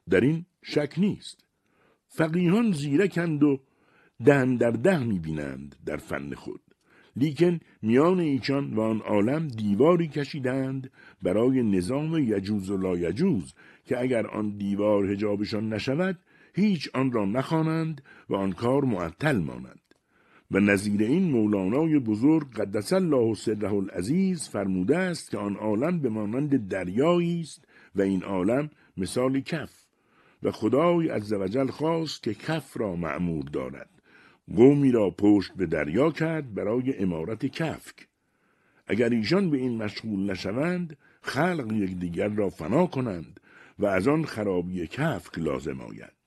در این شک نیست. فقیهان زیرکند و دهن در ده می‌بینند در فن خود، لیکن میان ایشان و آن عالم دیواری کشیدند برای نظام یجوز و لا یجوز که اگر آن دیوار حجابشان نشود هیچ آن را نخوانند و آن کار معطل ماند. و نظیر این مولانای بزرگ قدس الله سره العزیز فرموده است که آن عالم به مانند دریایی است و این عالم مثال کف، و خدای عزوجل خواست که کف را مأمور دارد. قومی را پشت به دریا کرد برای امارت کفک. اگر ایشان به این مشغول نشوند خلق یکدیگر را فنا کنند و از آن خرابی کفک لازم آید.